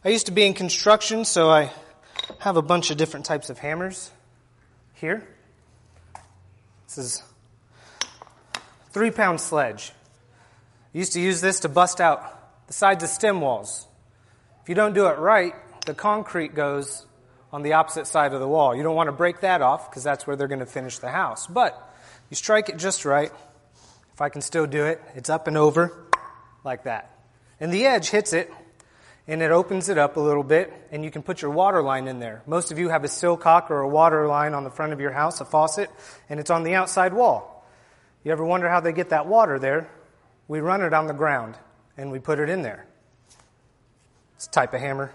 I used to be in construction, so I have a bunch of different types of hammers here. This is a 3-pound sledge. I used to use this to bust out the sides of stem walls. If you don't do it right, the concrete goes on the opposite side of the wall. You don't want to break that off because that's where they're going to finish the house. But you strike it just right. If I can still do it, it's up and over like that. And the edge hits it, and it opens it up a little bit, and you can put your water line in there. Most of you have a silcock or a water line on the front of your house, a faucet, and it's on the outside wall. You ever wonder how they get that water there? We run it on the ground, and we put it in there. It's a type of hammer.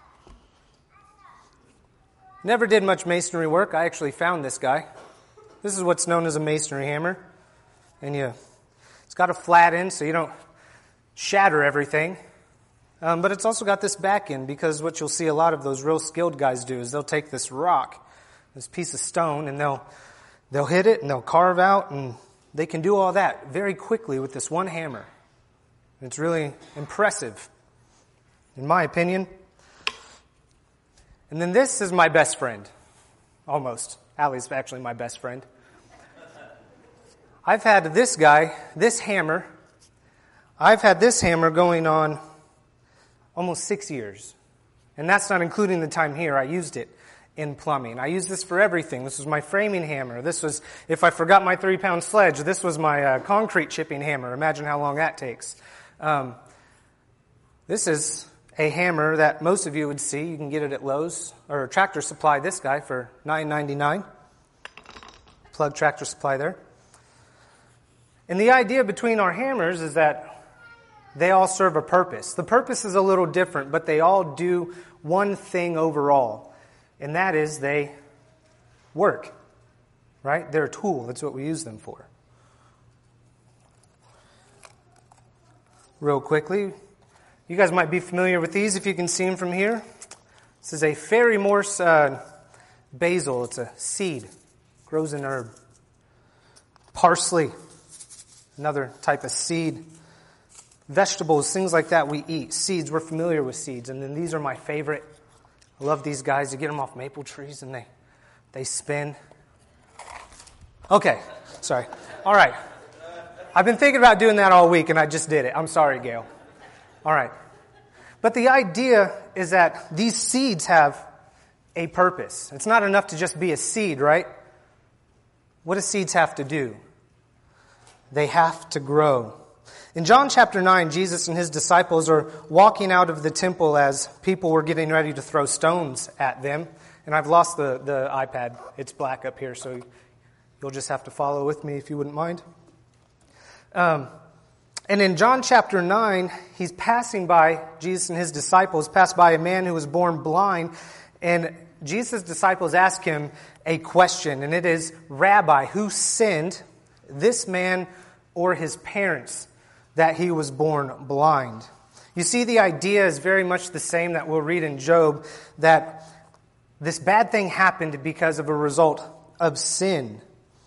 Never did much masonry work. I actually found this guy. This is what's known as a masonry hammer. And it's got a flat end so you don't shatter everything. But it's also got this back end, because what you'll see a lot of those real skilled guys do is they'll take this rock, this piece of stone, and they'll hit it and they'll carve out, and they can do all that very quickly with this one hammer. It's really impressive, in my opinion. And then this is my best friend. Almost. Allie's actually my best friend. I've had this hammer going on almost 6 years. And that's not including the time here I used it in plumbing. I use this for everything. This was my framing hammer. This was, if I forgot my 3-pound sledge, this was my concrete chipping hammer. Imagine how long that takes. This is a hammer that most of you would see. You can get it at Lowe's or Tractor Supply, this guy, for $9.99. Plug Tractor Supply there. And the idea between our hammers is that they all serve a purpose. The purpose is a little different, but they all do one thing overall, and that is they work, right? They're a tool. That's what we use them for. Real quickly, you guys might be familiar with these if you can see them from here. This is a fairy morse basil. It's a seed. Grows in herb. Parsley, another type of seed. Vegetables, things like that we eat. Seeds, we're familiar with seeds. And then these are my favorite. I love these guys. You get them off maple trees and they spin. Okay, sorry. All right. I've been thinking about doing that all week and I just did it. I'm sorry, Gail. All right. But the idea is that these seeds have a purpose. It's not enough to just be a seed, right? What do seeds have to do? They have to grow. In John chapter 9, Jesus and his disciples are walking out of the temple as people were getting ready to throw stones at them. And I've lost the iPad. It's black up here, so you'll just have to follow with me if you wouldn't mind. And in John chapter 9, he's passing by, Jesus and his disciples passed by a man who was born blind. And Jesus' disciples ask him a question, and it is, Rabbi, who sinned, this man or his parents, that he was born blind? You see, the idea is very much the same that we'll read in Job, that this bad thing happened because of a result of sin.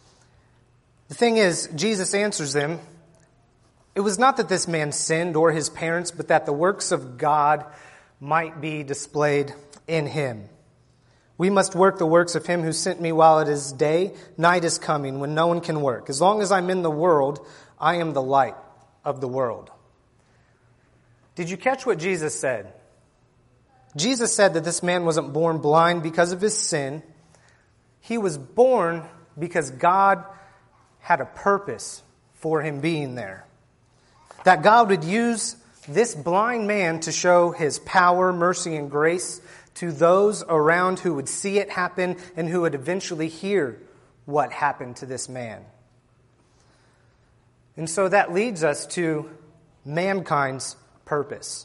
The thing is, Jesus answers them, it was not that this man sinned or his parents, but that the works of God might be displayed in him. We must work the works of him who sent me while it is day. Night is coming when no one can work. As long as I'm in the world, I am the light of the world. Did you catch what Jesus said? Jesus said that this man wasn't born blind because of his sin. He was born because God had a purpose for him being there. That God would use this blind man to show his power, mercy, and grace to those around who would see it happen and who would eventually hear what happened to this man. And so that leads us to mankind's purpose.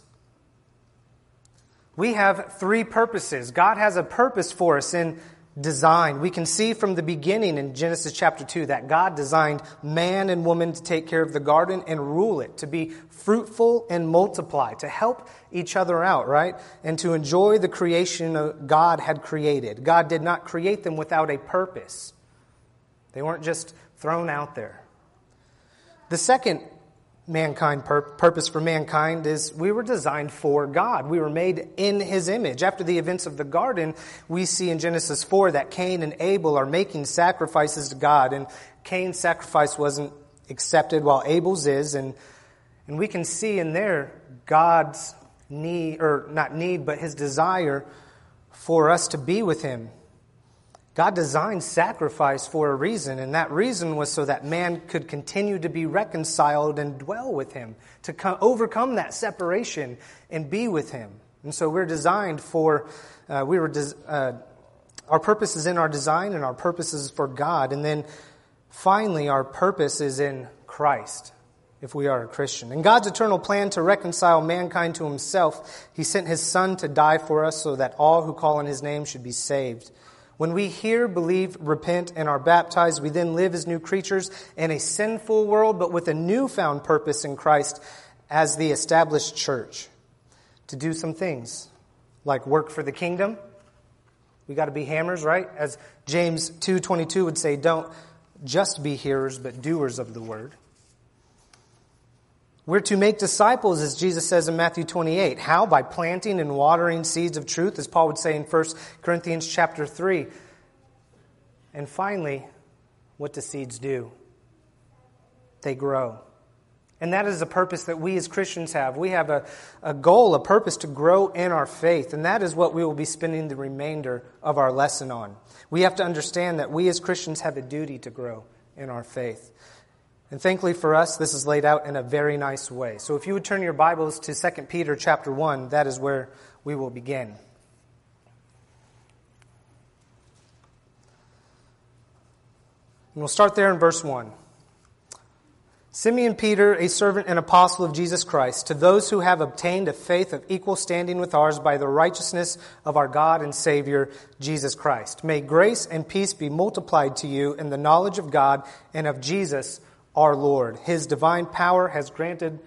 We have 3 purposes. God has a purpose for us in design. We can see from the beginning in Genesis chapter 2 that God designed man and woman to take care of the garden and rule it, to be fruitful and multiply, to help each other out, right? And to enjoy the creation God had created. God did not create them without a purpose. They weren't just thrown out there. The second purpose for mankind is we were designed for God. We were made in His image. After the events of the garden, we see in Genesis 4 that Cain and Abel are making sacrifices to God, and Cain's sacrifice wasn't accepted while Abel's is, and we can see in there God's need, or not need, but His desire for us to be with Him. God designed sacrifice for a reason, and that reason was so that man could continue to be reconciled and dwell with Him, to overcome that separation and be with Him. And so we're designed for, our purpose is in our design, and our purpose is for God. And then finally, our purpose is in Christ, if we are a Christian. In God's eternal plan to reconcile mankind to Himself, He sent His Son to die for us so that all who call on His name should be saved. When we hear, believe, repent, and are baptized, we then live as new creatures in a sinful world, but with a newfound purpose in Christ as the established church. To do some things, like work for the kingdom. We got to be hammers, right? As James 2:22 would say, don't just be hearers, but doers of the word. We're to make disciples, as Jesus says in Matthew 28. How? By planting and watering seeds of truth, as Paul would say in 1 Corinthians chapter 3. And finally, what do seeds do? They grow. And that is a purpose that we as Christians have. We have a goal, a purpose to grow in our faith. And that is what we will be spending the remainder of our lesson on. We have to understand that we as Christians have a duty to grow in our faith. And thankfully for us, this is laid out in a very nice way. So if you would turn your Bibles to 2 Peter chapter 1, that is where we will begin. And we'll start there in verse 1. Simeon Peter, a servant and apostle of Jesus Christ, to those who have obtained a faith of equal standing with ours by the righteousness of our God and Savior, Jesus Christ. May grace and peace be multiplied to you in the knowledge of God and of Jesus our Lord. His divine power has granted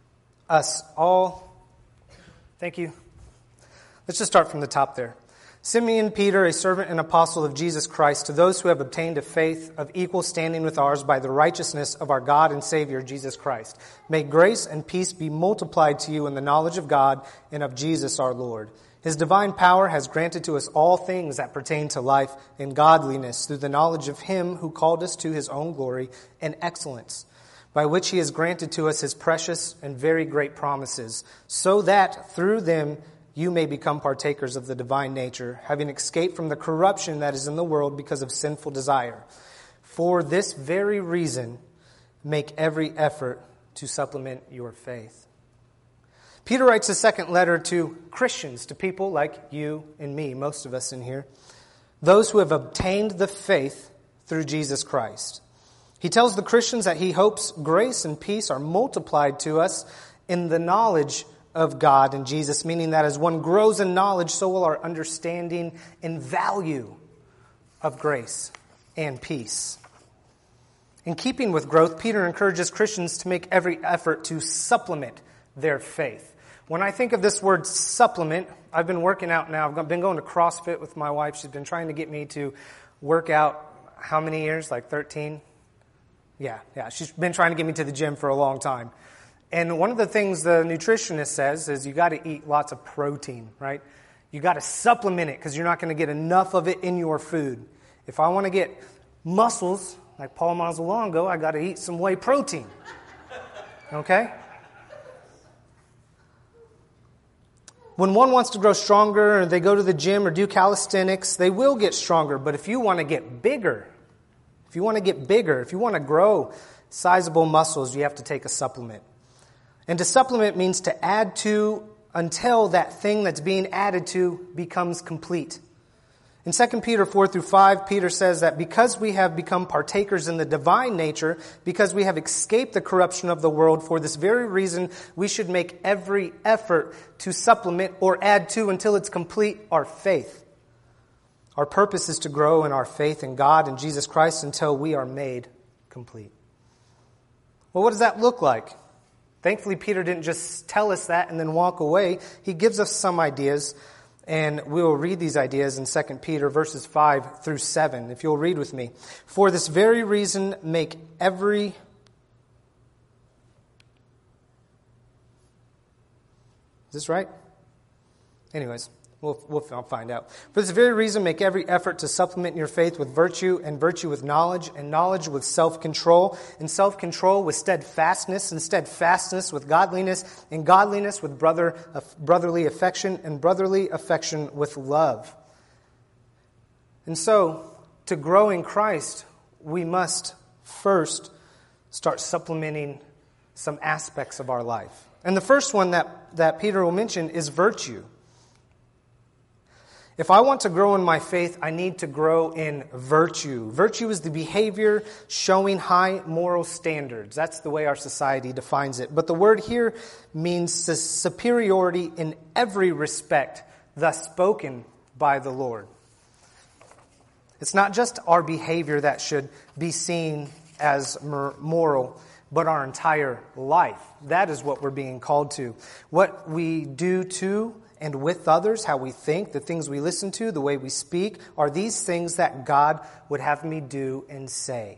us all. Thank you. Let's just start from the top there. Simeon Peter, a servant and apostle of Jesus Christ, to those who have obtained a faith of equal standing with ours by the righteousness of our God and Savior, Jesus Christ. May grace and peace be multiplied to you in the knowledge of God and of Jesus our Lord. His divine power has granted to us all things that pertain to life and godliness through the knowledge of Him who called us to His own glory and excellence, by which He has granted to us His precious and very great promises, so that through them you may become partakers of the divine nature, having escaped from the corruption that is in the world because of sinful desire. For this very reason, make every effort to supplement your faith. Peter writes a second letter to Christians, to people like you and me, most of us in here, those who have obtained the faith through Jesus Christ. He tells the Christians that he hopes grace and peace are multiplied to us in the knowledge of God and Jesus, meaning that as one grows in knowledge, so will our understanding and value of grace and peace. In keeping with growth, Peter encourages Christians to make every effort to supplement their faith. When I think of this word supplement, I've been working out now. I've been going to CrossFit with my wife. She's been trying to get me to work out how many years? Like 13? Yeah. She's been trying to get me to the gym for a long time. And one of the things the nutritionist says is you got to eat lots of protein, right? You got to supplement it because you're not going to get enough of it in your food. If I want to get muscles, like Paul Mazzalongo, I got to eat some whey protein. Okay? When one wants to grow stronger, or they go to the gym or do calisthenics, they will get stronger. But if you want to get bigger, if you want to grow sizable muscles, you have to take a supplement. And to supplement means to add to until that thing that's being added to becomes complete. In 2 Peter 4-5, Peter says that because we have become partakers in the divine nature, because we have escaped the corruption of the world, for this very reason, we should make every effort to supplement or add to until it's complete our faith. Our purpose is to grow in our faith in God and Jesus Christ until we are made complete. Well, what does that look like? Thankfully, Peter didn't just tell us that and then walk away. He gives us some ideas. And we will read these ideas in 2 Peter verses 5-7, if you'll read with me. For this very reason, make every this right? Anyways, we'll find out. For this very reason, make every effort to supplement your faith with virtue, and virtue with knowledge, and knowledge with self-control, and self-control with steadfastness, and steadfastness with godliness, and godliness with brotherly affection, and brotherly affection with love. And so, to grow in Christ, we must first start supplementing some aspects of our life. And the first one that Peter will mention is virtue. If I want to grow in my faith, I need to grow in virtue. Virtue is the behavior showing high moral standards. That's the way our society defines it. But the word here means superiority in every respect, thus spoken by the Lord. It's not just our behavior that should be seen as moral, but our entire life. That is what we're being called to. What we do to and with others, how we think, the things we listen to, the way we speak, are these things that God would have me do and say.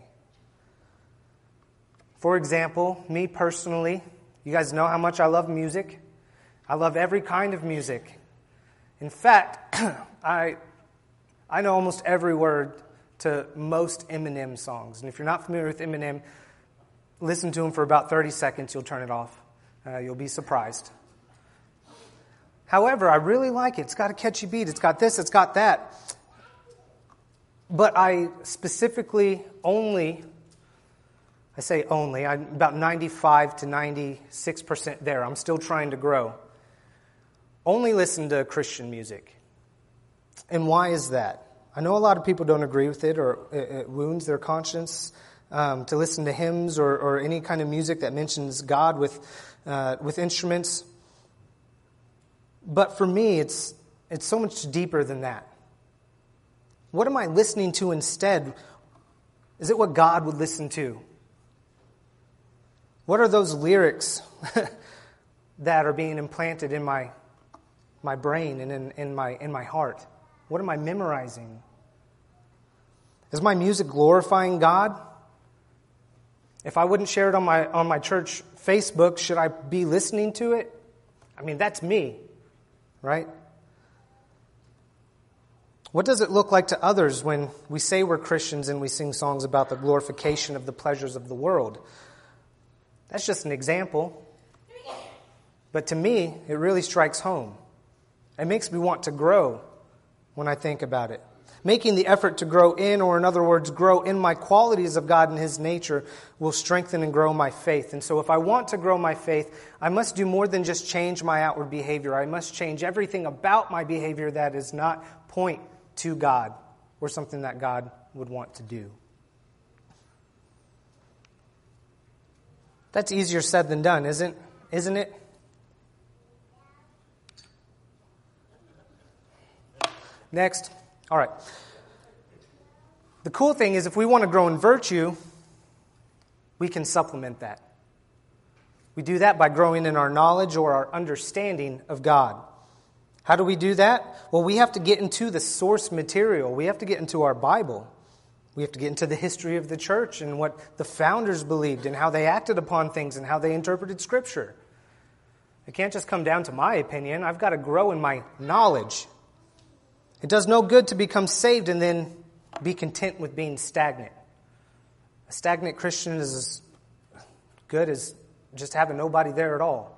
For example, me personally, you guys know how much I love music. I love every kind of music. In fact, I know almost every word to most Eminem songs. And if you're not familiar with Eminem, listen to him for about 30 seconds, you'll turn it off. You'll be surprised. However, I really like it. It's got a catchy beat. It's got this, it's got that. But I specifically I'm about 95 to 96% there. I'm still trying to grow. Only listen to Christian music. And why is that? I know a lot of people don't agree with it, or it wounds their conscience to listen to hymns or any kind of music that mentions God with instruments. But for me, it's so much deeper than that. What am I listening to instead? Is it what God would listen to? What are those lyrics that are being implanted in my brain and in my heart? What am I memorizing? Is my music glorifying God? If I wouldn't share it on my church Facebook, should I be listening to it? I mean, that's me. Right? What does it look like to others when we say we're Christians and we sing songs about the glorification of the pleasures of the world? That's just an example. But to me, it really strikes home. It makes me want to grow when I think about it. Making the effort to grow in, or in other words, grow in my qualities of God and His nature, will strengthen and grow my faith. And so if I want to grow my faith, I must do more than just change my outward behavior. I must change everything about my behavior that does not point to God or something that God would want to do. That's easier said than done, isn't it? Next. All right. The cool thing is, if we want to grow in virtue, we can supplement that. We do that by growing in our knowledge or our understanding of God. How do we do that? Well, we have to get into the source material. We have to get into our Bible. We have to get into the history of the church and what the founders believed and how they acted upon things and how they interpreted Scripture. It can't just come down to my opinion. I've got to grow in my knowledge. It does no good to become saved and then be content with being stagnant. A stagnant Christian is as good as just having nobody there at all.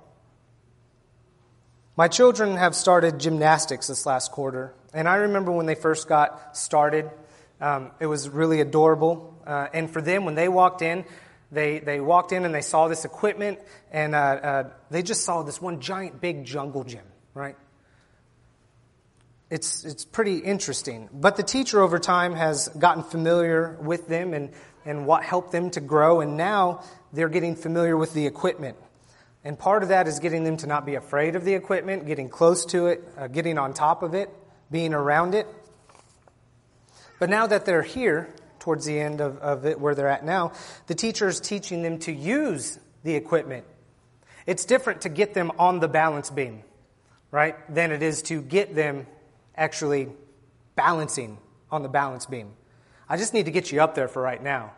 My children have started gymnastics this last quarter, and I remember when they first got started, it was really adorable. And for them, when they walked in, they walked in and they saw this equipment, and they just saw this one giant big jungle gym, right? It's pretty interesting. But the teacher over time has gotten familiar with them and what helped them to grow. And now they're getting familiar with the equipment. And part of that is getting them to not be afraid of the equipment, getting close to it, getting on top of it, being around it. But now that they're here, towards the end of it, where they're at now, the teacher is teaching them to use the equipment. It's different to get them on the balance beam, right, than it is to get them actually balancing on the balance beam. I just need to get you up there for right now.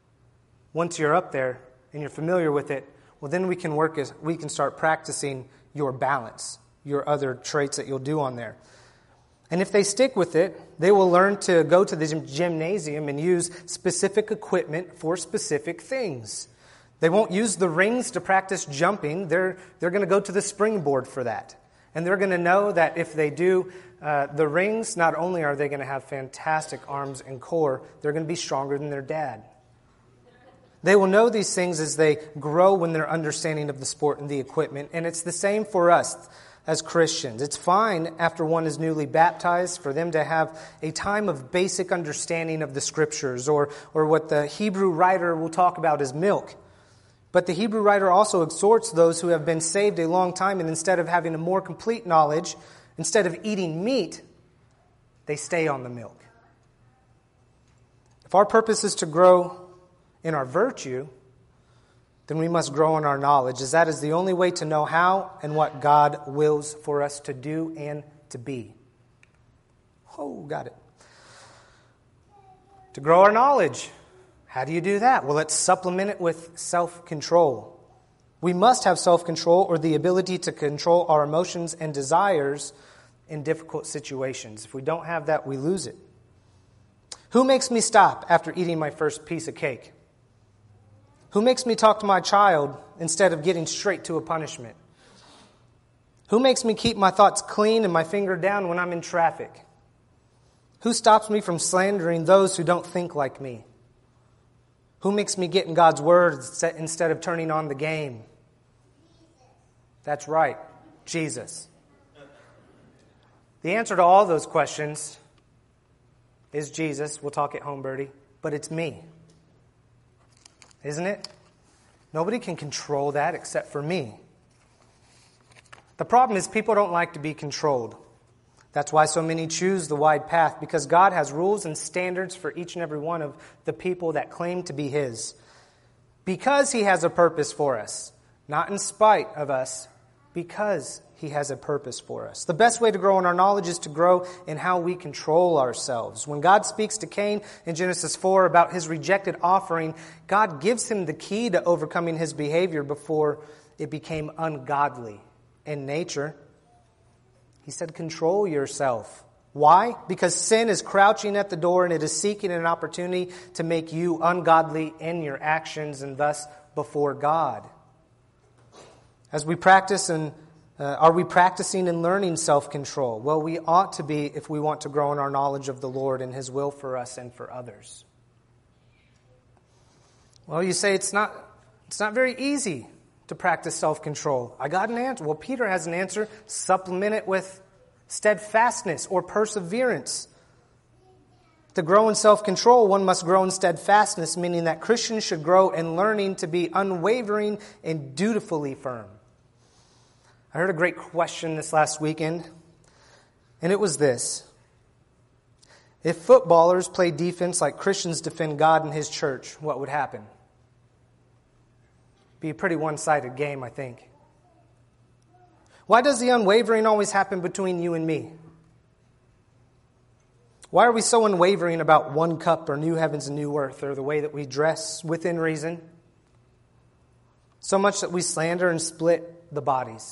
Once you're up there and you're familiar with it, well, then we can start practicing your balance, your other traits that you'll do on there. And if they stick with it, they will learn to go to the gymnasium and use specific equipment for specific things. They won't use the rings to practice jumping. They're going to go to the springboard for that. And they're going to know that if they do the rings, not only are they going to have fantastic arms and core, they're going to be stronger than their dad. They will know these things as they grow in their understanding of the sport and the equipment. And it's the same for us as Christians. It's fine after one is newly baptized for them to have a time of basic understanding of the Scriptures, or what the Hebrew writer will talk about as milk. But the Hebrew writer also exhorts those who have been saved a long time, and instead of having a more complete knowledge, instead of eating meat, they stay on the milk. If our purpose is to grow in our virtue, then we must grow in our knowledge, as that is the only way to know how and what God wills for us to do and to be. Oh, got it. To grow our knowledge. How do you do that? Well, let's supplement it with self-control. We must have self-control, or the ability to control our emotions and desires in difficult situations. If we don't have that, we lose it. Who makes me stop after eating my first piece of cake? Who makes me talk to my child instead of getting straight to a punishment? Who makes me keep my thoughts clean and my finger down when I'm in traffic? Who stops me from slandering those who don't think like me? Who makes me get in God's Word instead of turning on the game? That's right, Jesus. The answer to all those questions is Jesus. We'll talk at home, Birdie. But it's me. Isn't it? Nobody can control that except for me. The problem is people don't like to be controlled. That's why so many choose the wide path, because God has rules and standards for each and every one of the people that claim to be His. Because He has a purpose for us. Not in spite of us, because He has a purpose for us. The best way to grow in our knowledge is to grow in how we control ourselves. When God speaks to Cain in Genesis 4 about his rejected offering, God gives him the key to overcoming his behavior before it became ungodly in nature. He said, control yourself. Why? Because sin is crouching at the door and it is seeking an opportunity to make you ungodly in your actions and thus before God. As we practice are we practicing and learning self-control? Well, we ought to be if we want to grow in our knowledge of the Lord and His will for us and for others. Well, you say it's not very easy to practice self-control. I got an answer. Well, Peter has an answer. Supplement it with steadfastness or perseverance. To grow in self-control, one must grow in steadfastness, meaning that Christians should grow in learning to be unwavering and dutifully firm. I heard a great question this last weekend, and it was this. If footballers played defense like Christians defend God and His church, what would happen? Be a pretty one-sided game, I think. Why does the unwavering always happen between you and me? Why are we so unwavering about one cup or new heavens and new earth, or the way that we dress within reason? So much that we slander and split the bodies.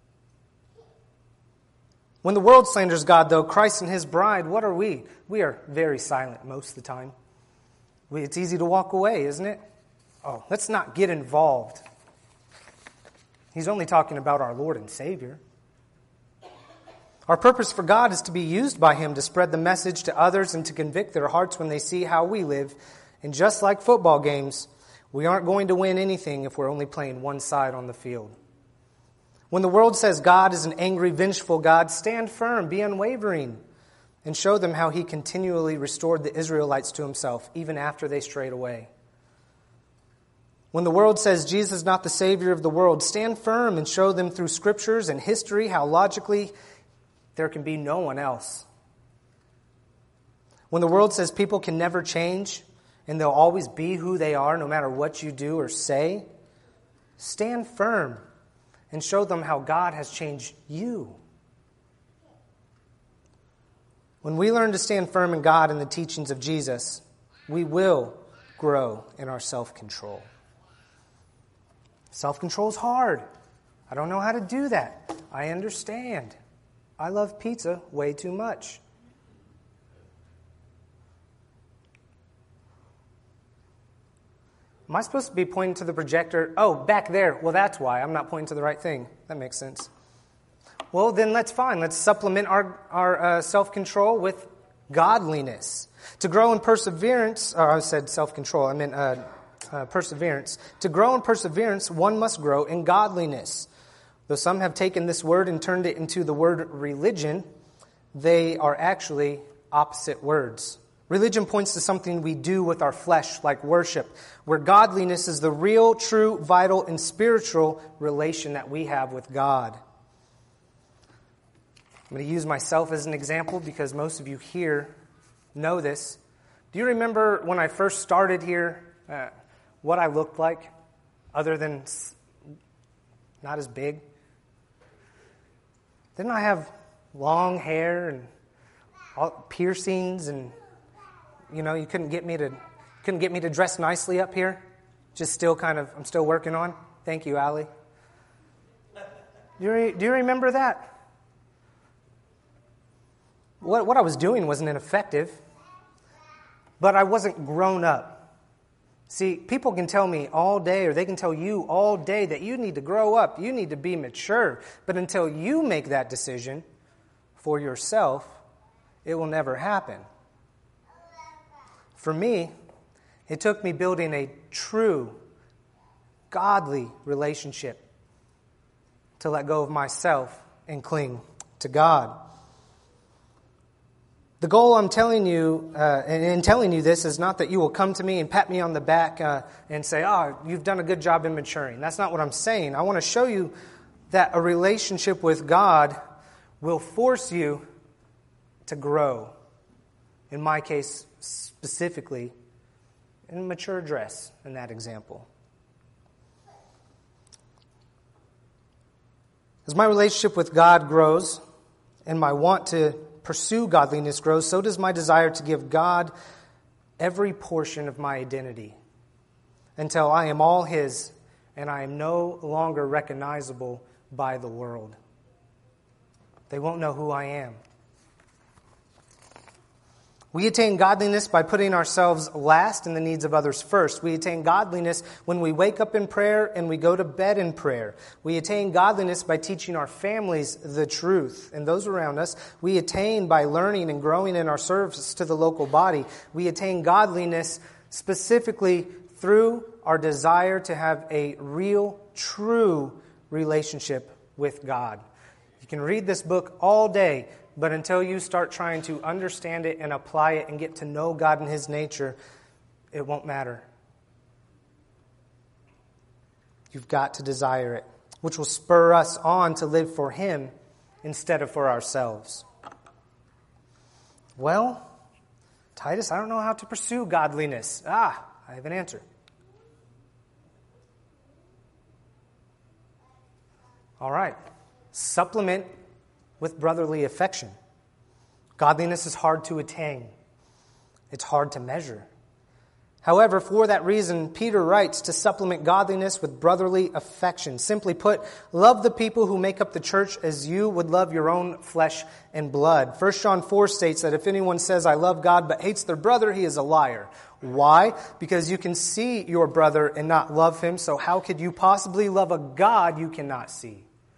When the world slanders God, though, Christ and His bride, what are we? We are very silent most of the time. It's easy to walk away, isn't it? Oh, let's not get involved. He's only talking about our Lord and Savior. Our purpose for God is to be used by Him to spread the message to others and to convict their hearts when they see how we live. And just like football games, we aren't going to win anything if we're only playing one side on the field. When the world says God is an angry, vengeful God, stand firm, be unwavering, and show them how He continually restored the Israelites to Himself, even after they strayed away. When the world says Jesus is not the Savior of the world, stand firm and show them through Scriptures and history how logically there can be no one else. When the world says people can never change and they'll always be who they are no matter what you do or say, stand firm and show them how God has changed you. When we learn to stand firm in God and the teachings of Jesus, we will grow in our self-control. Self-control is hard. I don't know how to do that. I understand. I love pizza way too much. Am I supposed to be pointing to the projector? Oh, back there. Well, that's why. I'm not pointing to the right thing. That makes sense. Well, then that's fine. Let's supplement our self-control with godliness. To grow in perseverance, or I said self-control, I meant perseverance. To grow in perseverance, one must grow in godliness. Though some have taken this word and turned it into the word religion, they are actually opposite words. Religion points to something we do with our flesh, like worship, where godliness is the real, true, vital, and spiritual relation that we have with God. I'm going to use myself as an example because most of you here know this. Do you remember when I first started here, what I looked like, other than not as big? Didn't I have long hair and piercings and you couldn't get me to dress nicely up here? I'm still working on. Thank you, Allie. Do you remember that? What I was doing wasn't ineffective, but I wasn't grown up. See, people can tell me all day, or they can tell you all day that you need to grow up, you need to be mature. But until you make that decision for yourself, it will never happen. For me, it took me building a true, godly relationship to let go of myself and cling to God. The goal I'm telling you, and in telling you this, is not that you will come to me and pat me on the back and say, you've done a good job in maturing. That's not what I'm saying. I want to show you that a relationship with God will force you to grow. In my case, specifically, in mature dress, in that example. As my relationship with God grows, and my want to pursue godliness grows, so does my desire to give God every portion of my identity until I am all His and I am no longer recognizable by the world. They won't know who I am. We attain godliness by putting ourselves last and the needs of others first. We attain godliness when we wake up in prayer and we go to bed in prayer. We attain godliness by teaching our families the truth and those around us. We attain by learning and growing in our service to the local body. We attain godliness specifically through our desire to have a real, true relationship with God. You can read this book all day, but until you start trying to understand it and apply it and get to know God and His nature, it won't matter. You've got to desire it, which will spur us on to live for Him instead of for ourselves. Well, Titus, I don't know how to pursue godliness. I have an answer. All right. Supplement with brotherly affection. Godliness is hard to attain. It's hard to measure. However, for that reason, Peter writes to supplement godliness with brotherly affection. Simply put, love the people who make up the church as you would love your own flesh and blood. 1 John 4 states that if anyone says, I love God, but hates their brother, he is a liar. Why? Because you can see your brother and not love him, so how could you possibly love a God you cannot see?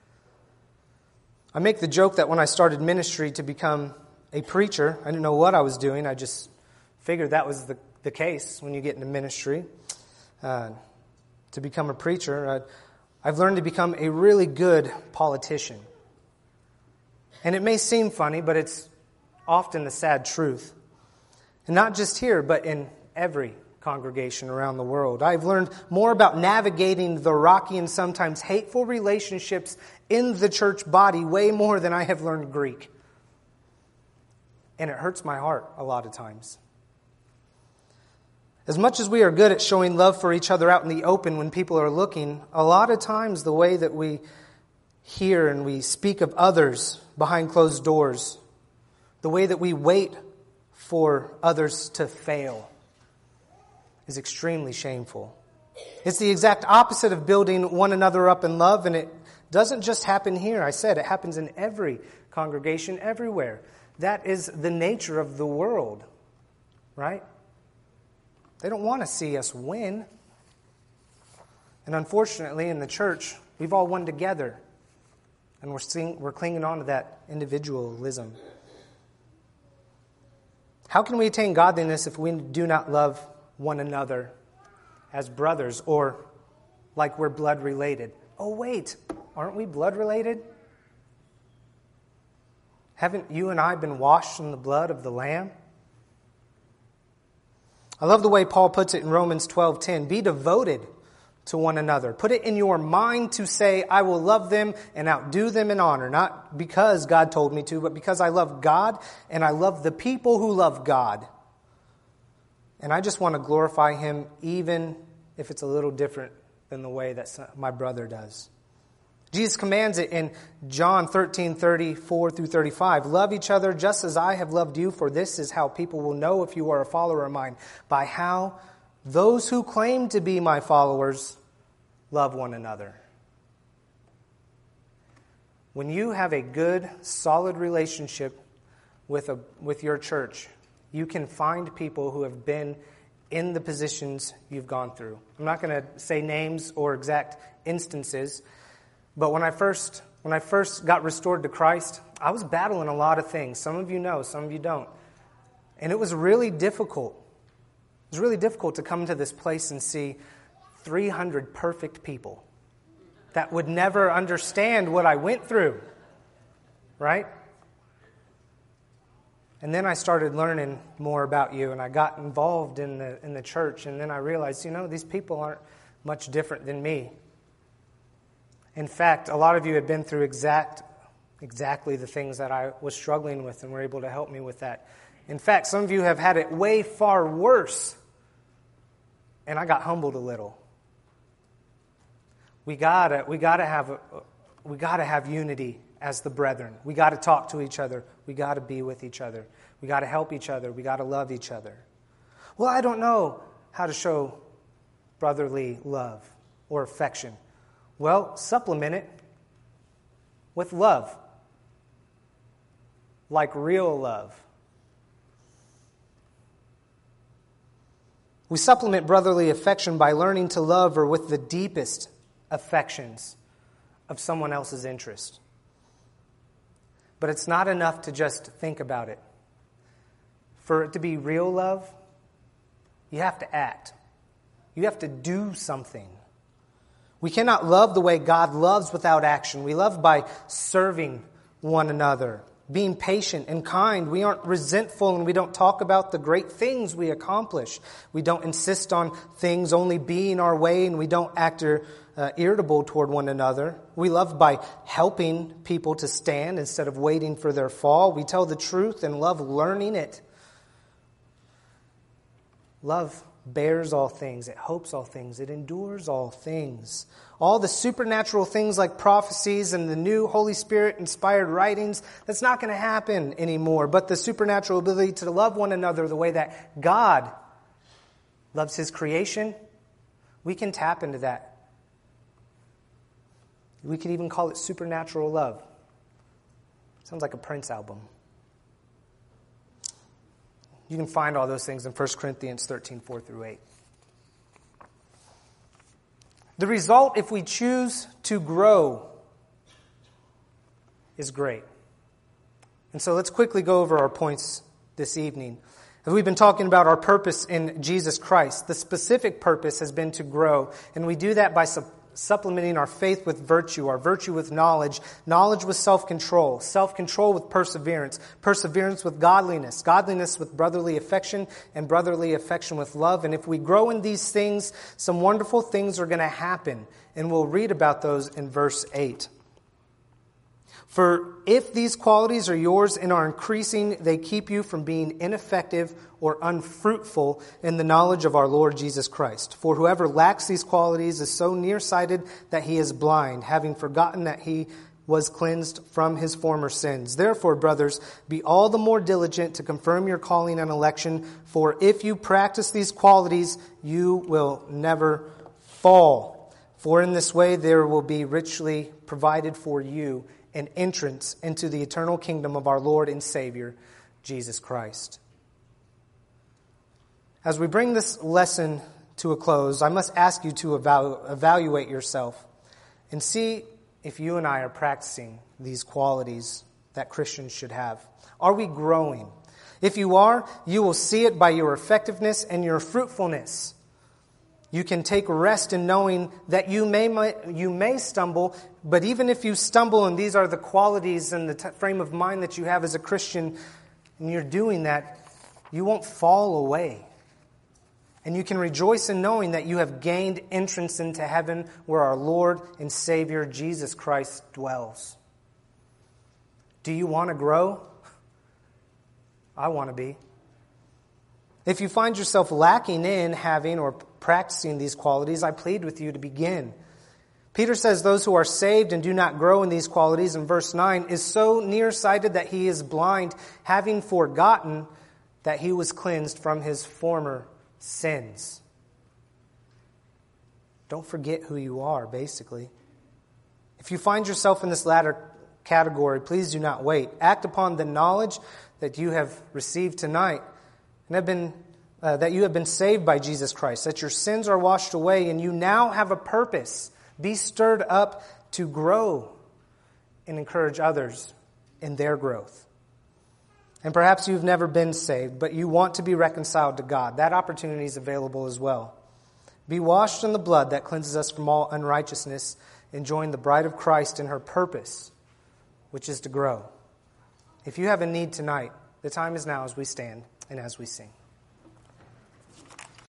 I make the joke that when I started ministry to become a preacher, I didn't know what I was doing. I just figured that was the case when you get into ministry. To become a preacher, I've learned to become a really good politician. And it may seem funny, but it's often the sad truth. And not just here, but in every congregation around the world. I've learned more about navigating the rocky and sometimes hateful relationships in the church body way more than I have learned Greek. And it hurts my heart a lot of times. As much as we are good at showing love for each other out in the open when people are looking, a lot of times the way that we hear and we speak of others behind closed doors, the way that we wait for others to fail, is extremely shameful. It's the exact opposite of building one another up in love, and it Doesn't just happen here. I said it happens in every congregation, everywhere. That is the nature of the world, right? They don't want to see us win. And unfortunately, in the church, we've all won together. And we're clinging on to that individualism. How can we attain godliness if we do not love one another as brothers or like we're blood related? Oh, wait, aren't we blood related? Haven't you and I been washed in the blood of the Lamb? I love the way Paul puts it in Romans 12:10. Be devoted to one another. Put it in your mind to say, I will love them and outdo them in honor. Not because God told me to, but because I love God and I love the people who love God. And I just want to glorify Him even if it's a little different than the way that my brother does. Jesus commands it in John 13:34 through 35. Love each other just as I have loved you, for this is how people will know if you are a follower of mine, by how those who claim to be my followers love one another. When you have a good, solid relationship with your church, you can find people who have been in the positions you've gone through. I'm not going to say names or exact instances, but when I first got restored to Christ, I was battling a lot of things. Some of you know, some of you don't. And it was really difficult. It was really difficult to come to this place and see 300 perfect people that would never understand what I went through, right? And then I started learning more about you, and I got involved in the church, and then I realized, these people aren't much different than me. In fact, a lot of you had been through exactly the things that I was struggling with and were able to help me with that. In fact, some of you have had it way far worse, and I got humbled a little. We gotta have unity as the brethren. We gotta talk to each other. We gotta be with each other. We gotta help each other. We gotta love each other. Well, I don't know how to show brotherly love or affection. Well, supplement it with love, like real love. We supplement brotherly affection by learning to love or with the deepest affections of someone else's interest. But it's not enough to just think about it. For it to be real love, you have to act. You have to do something. We cannot love the way God loves without action. We love by serving one another, being patient and kind. We aren't resentful and we don't talk about the great things we accomplish. We don't insist on things only being our way, and we don't act irritable toward one another. We love by helping people to stand instead of waiting for their fall. We tell the truth and love learning it. Love bears all things, it hopes all things, it endures all things. All the supernatural things like prophecies and the new Holy Spirit-inspired writings, that's not going to happen anymore. But the supernatural ability to love one another the way that God loves His creation, we can tap into that. We could even call it supernatural love. Sounds like a Prince album. You can find all those things in 1 Corinthians 13, 4 through 8. The result, if we choose to grow, is great. And so let's quickly go over our points this evening. As we've been talking about our purpose in Jesus Christ, the specific purpose has been to grow. And we do that by supplementing our faith with virtue, our virtue with knowledge, knowledge with self-control, self-control with perseverance, perseverance with godliness, godliness with brotherly affection, and brotherly affection with love. And if we grow in these things, some wonderful things are going to happen. And we'll read about those in verse 8. For if these qualities are yours and are increasing, they keep you from being ineffective or unfruitful in the knowledge of our Lord Jesus Christ. For whoever lacks these qualities is so nearsighted that he is blind, having forgotten that he was cleansed from his former sins. Therefore, brothers, be all the more diligent to confirm your calling and election, for if you practice these qualities, you will never fall. For in this way there will be richly provided for you an entrance into the eternal kingdom of our Lord and Savior, Jesus Christ. As we bring this lesson to a close, I must ask you to evaluate yourself and see if you and I are practicing these qualities that Christians should have. Are we growing? If you are, you will see it by your effectiveness and your fruitfulness. You can take rest in knowing that you may stumble, but even if you stumble, and these are the qualities and the frame of mind that you have as a Christian, and you're doing that, you won't fall away. And you can rejoice in knowing that you have gained entrance into heaven where our Lord and Savior Jesus Christ dwells. Do you want to grow? I want to be. If you find yourself lacking in having or practicing these qualities, I plead with you to begin. Peter says those who are saved and do not grow in these qualities in verse 9 is so nearsighted that he is blind, having forgotten that he was cleansed from his former sins. Don't forget who you are, basically. If you find yourself in this latter category, please do not wait. Act upon the knowledge that you have received tonight and that you have been saved by Jesus Christ, that your sins are washed away and you now have a purpose. Be stirred up to grow and encourage others in their growth. And perhaps you've never been saved, but you want to be reconciled to God. That opportunity is available as well. Be washed in the blood that cleanses us from all unrighteousness and join the bride of Christ in her purpose, which is to grow. If you have a need tonight, the time is now as we stand and as we sing.